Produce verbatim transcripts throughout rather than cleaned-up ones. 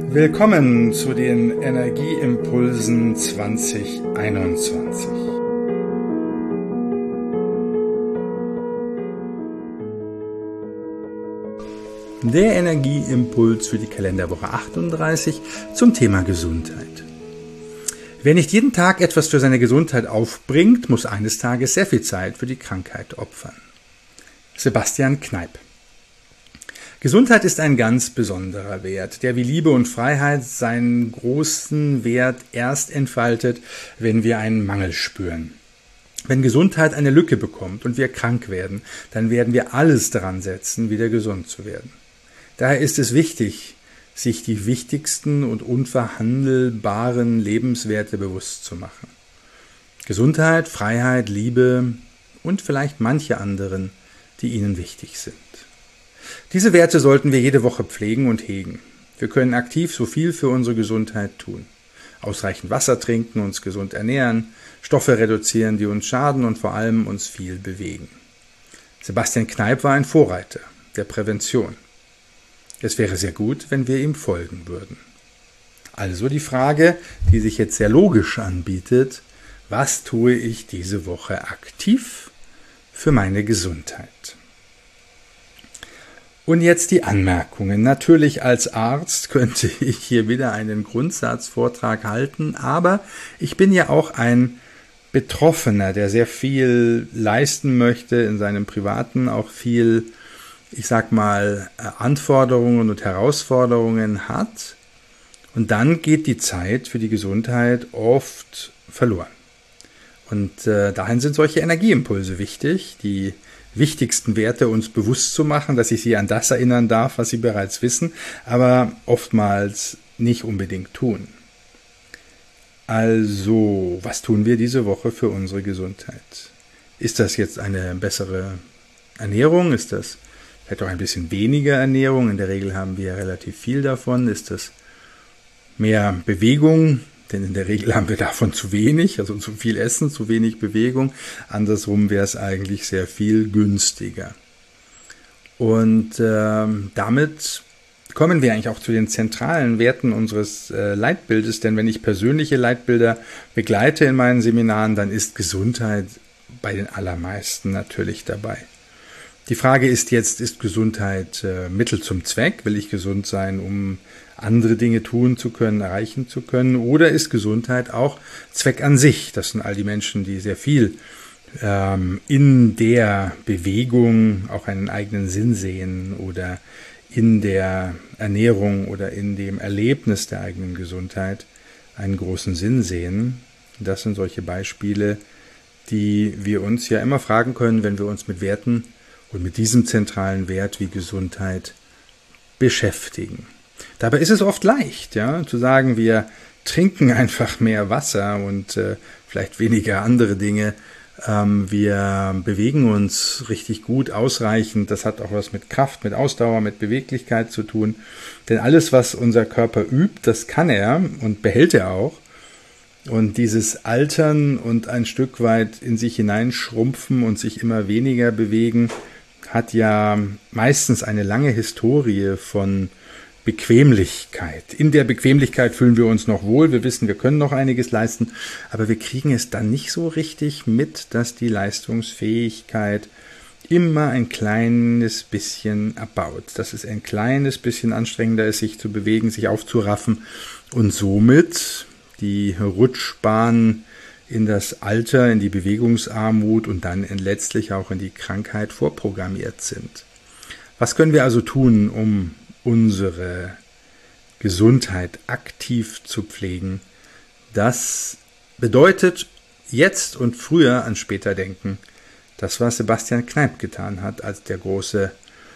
Willkommen zu den Energieimpulsen zwanzig einundzwanzig. Der Energieimpuls für die Kalenderwoche achtunddreißig zum Thema Gesundheit. Wer nicht jeden Tag etwas für seine Gesundheit aufbringt, muss eines Tages sehr viel Zeit für die Krankheit opfern. Sebastian Kneipp. Gesundheit ist ein ganz besonderer Wert, der wie Liebe und Freiheit seinen großen Wert erst entfaltet, wenn wir einen Mangel spüren. Wenn Gesundheit eine Lücke bekommt und wir krank werden, dann werden wir alles daran setzen, wieder gesund zu werden. Daher ist es wichtig, sich die wichtigsten und unverhandelbaren Lebenswerte bewusst zu machen. Gesundheit, Freiheit, Liebe und vielleicht manche anderen, die Ihnen wichtig sind. Diese Werte sollten wir jede Woche pflegen und hegen. Wir können aktiv so viel für unsere Gesundheit tun. Ausreichend Wasser trinken, uns gesund ernähren, Stoffe reduzieren, die uns schaden und vor allem uns viel bewegen. Sebastian Kneipp war ein Vorreiter der Prävention. Es wäre sehr gut, wenn wir ihm folgen würden. Also die Frage, die sich jetzt sehr logisch anbietet: Was tue ich diese Woche aktiv für meine Gesundheit? Und jetzt die Anmerkungen. Natürlich als Arzt könnte ich hier wieder einen Grundsatzvortrag halten, aber ich bin ja auch ein Betroffener, der sehr viel leisten möchte in seinem Privaten, auch viel, ich sag mal, Anforderungen und Herausforderungen hat. Und dann geht die Zeit für die Gesundheit oft verloren. Und äh, dahin sind solche Energieimpulse wichtig, die wichtigsten Werte uns bewusst zu machen, dass ich sie an das erinnern darf, was sie bereits wissen, aber oftmals nicht unbedingt tun. Also, was tun wir diese Woche für unsere Gesundheit? Ist das jetzt eine bessere Ernährung? Ist das vielleicht auch ein bisschen weniger Ernährung? In der Regel haben wir relativ viel davon. Ist das mehr Bewegung? Denn in der Regel haben wir davon zu wenig, also zu viel Essen, zu wenig Bewegung. Andersrum wäre es eigentlich sehr viel günstiger. Und äh, damit kommen wir eigentlich auch zu den zentralen Werten unseres äh, Leitbildes. Denn wenn ich persönliche Leitbilder begleite in meinen Seminaren, dann ist Gesundheit bei den allermeisten natürlich dabei. Die Frage ist jetzt, ist Gesundheit äh, Mittel zum Zweck? Will ich gesund sein, um andere Dinge tun zu können, erreichen zu können? Oder ist Gesundheit auch Zweck an sich? Das sind all die Menschen, die sehr viel ähm, in der Bewegung auch einen eigenen Sinn sehen oder in der Ernährung oder in dem Erlebnis der eigenen Gesundheit einen großen Sinn sehen. Das sind solche Beispiele, die wir uns ja immer fragen können, wenn wir uns mit Werten und mit diesem zentralen Wert wie Gesundheit beschäftigen. Dabei ist es oft leicht, ja, zu sagen, wir trinken einfach mehr Wasser und äh, vielleicht weniger andere Dinge. Ähm, wir bewegen uns richtig gut, ausreichend. Das hat auch was mit Kraft, mit Ausdauer, mit Beweglichkeit zu tun. Denn alles, was unser Körper übt, das kann er und behält er auch. Und dieses Altern und ein Stück weit in sich hineinschrumpfen und sich immer weniger bewegen, hat ja meistens eine lange Historie von Bequemlichkeit. In der Bequemlichkeit fühlen wir uns noch wohl, wir wissen, wir können noch einiges leisten, aber wir kriegen es dann nicht so richtig mit, dass die Leistungsfähigkeit immer ein kleines bisschen abbaut, dass es ein kleines bisschen anstrengender ist, sich zu bewegen, sich aufzuraffen und somit die Rutschbahn in das Alter, in die Bewegungsarmut und dann in letztlich auch in die Krankheit vorprogrammiert sind. Was können wir also tun, um unsere Gesundheit aktiv zu pflegen? Das bedeutet jetzt und früher an später denken. Das, was Sebastian Kneipp getan hat als der große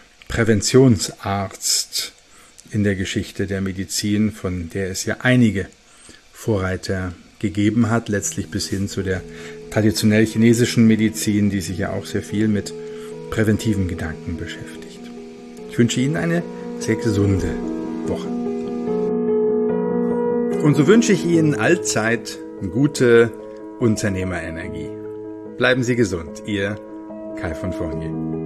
Präventionsarzt in der Geschichte der Medizin, von der es ja einige Vorreiter gegeben hat, letztlich bis hin zu der traditionell chinesischen Medizin, die sich ja auch sehr viel mit präventiven Gedanken beschäftigt. Ich wünsche Ihnen eine sehr gesunde Woche. Und so wünsche ich Ihnen allzeit gute Unternehmerenergie. Bleiben Sie gesund, Ihr Kai von Fournier.